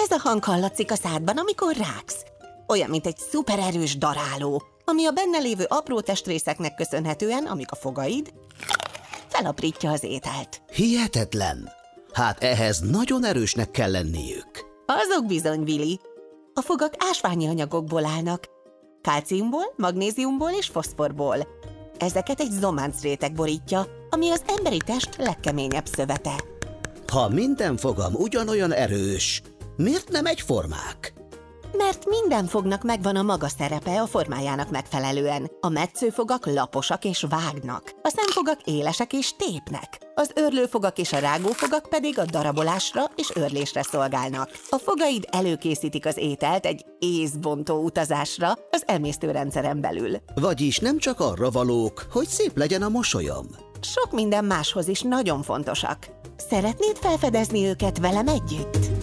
Ez a hang hallatszik a szádban, amikor rágsz. Olyan, mint egy szupererős daráló, ami a benne lévő apró testrészeknek köszönhetően, amik a fogaid, felaprítja az ételt. Hihetetlen! Hát ehhez nagyon erősnek kell lenniük. Azok bizony, Willy. A fogak ásványi anyagokból állnak. Kálciumból, magnéziumból és foszforból. Ezeket egy zománcréteg borítja, ami az emberi test legkeményebb szövete. Ha minden fogam ugyanolyan erős, miért nem egyformák? Mert minden fognak megvan a maga szerepe a formájának megfelelően. A metszőfogak laposak és vágnak, a szemfogak élesek és tépnek, az őrlőfogak és a rágófogak pedig a darabolásra és őrlésre szolgálnak. A fogaid előkészítik az ételt egy észbontó utazásra az emésztőrendszeren belül. Vagyis nem csak arra valók, hogy szép legyen a mosolyom. Sok minden máshoz is nagyon fontosak. Szeretnéd felfedezni őket velem együtt?